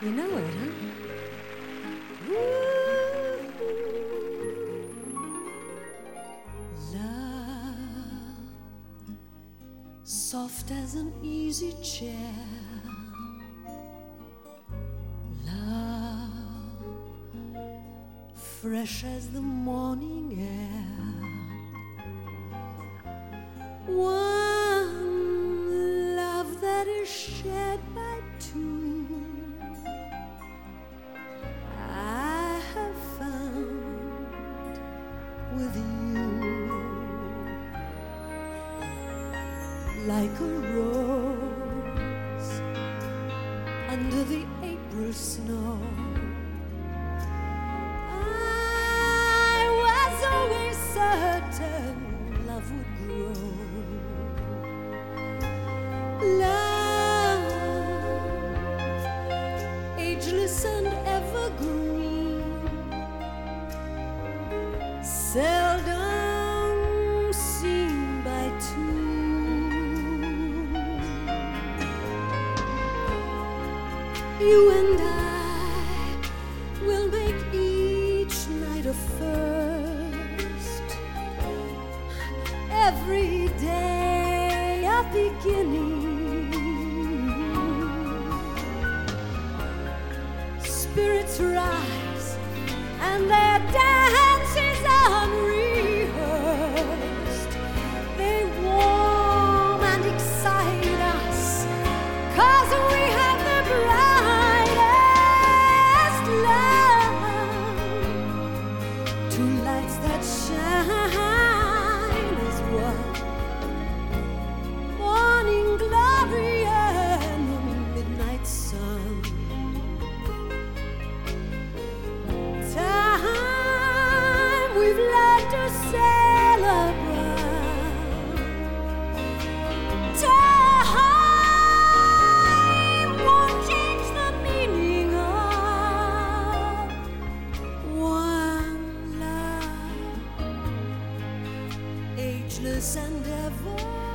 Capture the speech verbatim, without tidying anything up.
You know it, huh? Love, soft as an easy chair. Love, fresh as the morning air. One love that is shared by two. I have found with you, like a rose under the April snow. I was always certain love would grow. Love, ageless and evergreen, seldom seen by two. You and I will make each night a first, every day a beginning. Spirits rise and their dance is unrehearsed. They warm and excite us, 'cause we have the brightest love. Two lights that shine as one, morning glory and the midnight sun. Time we've learned to celebrate. Time won't change the meaning of one love, ageless and ever.